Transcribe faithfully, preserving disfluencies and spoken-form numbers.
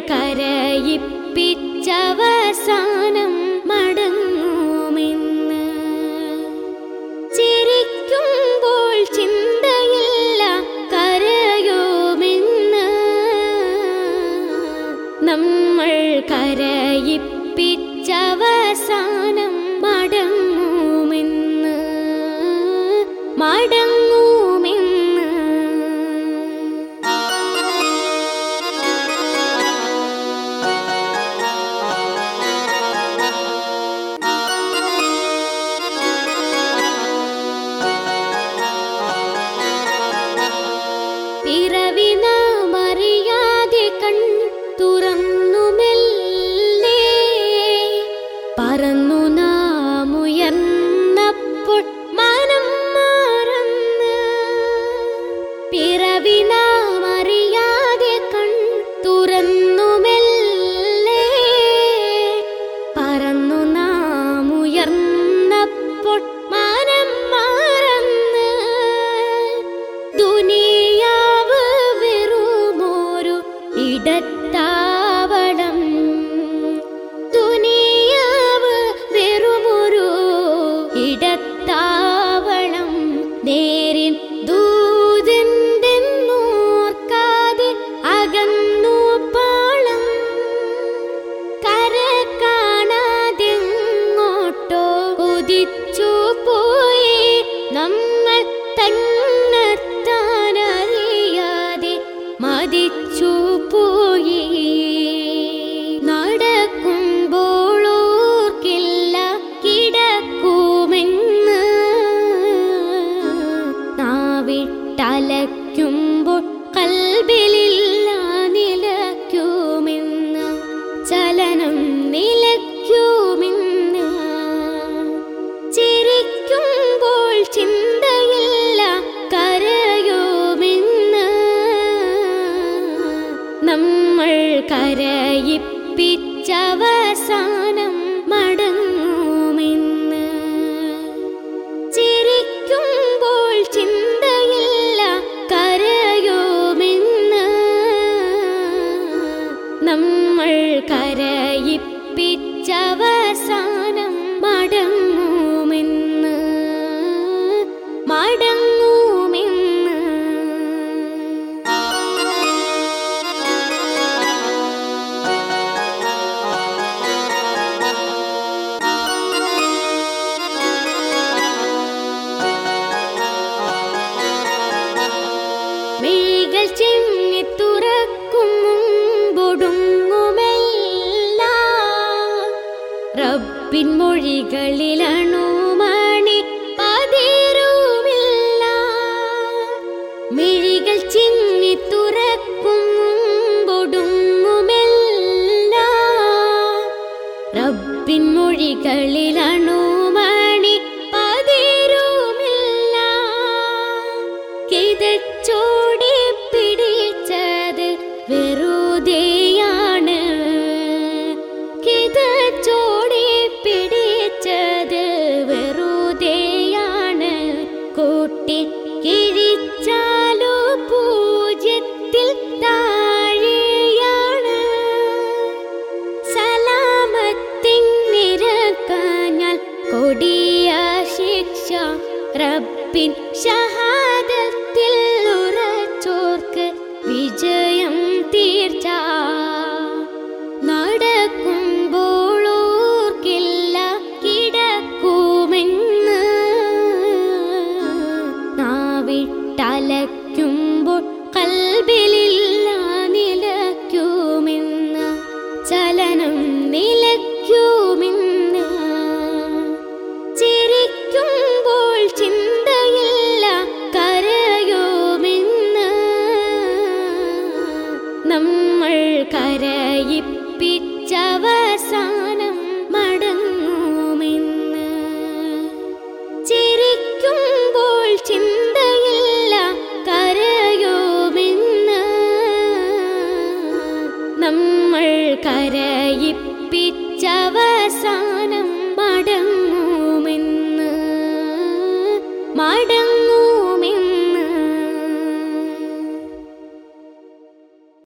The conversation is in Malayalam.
കരയിപ്പിച്ചവസാനം മടങ്ങുമെന്ന്. ചിരിക്കുമ്പോൾ ചിന്തയില്ല കരയുമെന്ന്. നമ്മൾ കരയിപ്പിച്ചവസാനം മടങ്ങുമെന്ന് മടങ്ങുമെന്ന്. പിറവി നാമറിയാതെ കൺ തുറന്നു മെല്ലെ പറന്നു നാമുയർന്നപ്പോൾ മനം മറന്ന്. പിറവി നാമറിയാതെ കൺ തുറന്നു മെല്ലെ പറന്നു നാമുയർന്നപ്പോൾ മനം മറന്ന്. ദുനിയാവ് വെറുമൊരു ഇടത്താവളം. ദുനിയാവ് വെറുമൊരു ഇടത്താവളം. നേരിൻ ദൂതെന്തെന്നോർക്കാതെ അകന്നു പാളം. കര കാണാതെങ്ങോട്ടോ കുതിച്ചു പോയി നമ്മൾ തന്നെത്താനറിയാതെ മതിച്ചു പോയി. നടക്കുമ്പോൾ ഓർക്കില്ല കിടക്കുമെന്ന്. നാവിട്ടലയ്ക്കുമ്പോൾ കൽബിലില്ല നിലയ്ക്കുമെന്ന്. ചലനം നിലയ്ക്കുമെന്ന്. ചിരിക്കുമ്പോൾ ചിന്തയില്ല കരയുമെന്ന്. നമ്മൾ കരയിപ്പിച്ചവസാനം മടങ്ങുമെന്ന്. ചിരിക്കുമ്പോൾ ചിന്തയില്ല കരയുമെന്ന്. നമ്മൾ കരയിപ്പിച്ചവസാനം മടങ്ങുമെന്ന് മടങ്ങുമെന്ന്. മിഴികൾ ചിമ്മി തുറക്കും മുമ്പൊടുങ്ങുമെല്ലാം റബ്ബിൻ മൊഴികളിലണുമണി പതിരുമില്ല. മിഴികൾ ചിമ്മി തുറക്കും മുമ്പൊടുങ്ങുമെല്ലാം റബ്ബിൻ മൊഴികളിലണുമണി പതിരുമില്ല. കിതച്ചോടി പിടിച്ചത് വെറുതെയാണ്. കിതച്ചോടി പിടിച്ചത് വെറുതെയാണ്. കൂട്ടി കിഴിച്ചാലോ പൂജ്യത്തിൽ താഴെയാണ്. സലാമത്തിനിരക്കാഞ്ഞാൽ കൊടിയ ശിക്ഷ. റബ്ബിൻ ഷഹാദത്തിൽ ഉറച്ചോർക്ക് വിജയം തീർച്ച. നടക്കുമ്പോൾ ഓർക്കില്ല കിടക്കുമെന്ന്. നാവിട്ടലയ്ക്കുമ്പോൾ കൽബിലില്ല നിലയ്ക്കുമെന്ന്. ചലനം നിലയ്ക്കുമെന്ന്. ചിരിക്കുമ്പോൾ ചിന്തയില്ല കരയുമെന്ന്. നമ്മൾ കരയിപ്പിച്ചവസാനം മടങ്ങുമെന്ന്. ചിരിക്കുമ്പോൾ ചിന്തയില്ല കരയുമെന്ന്. നമ്മൾ കരയിപ്പിച്ചവസാനം മടങ്ങുമെന്ന്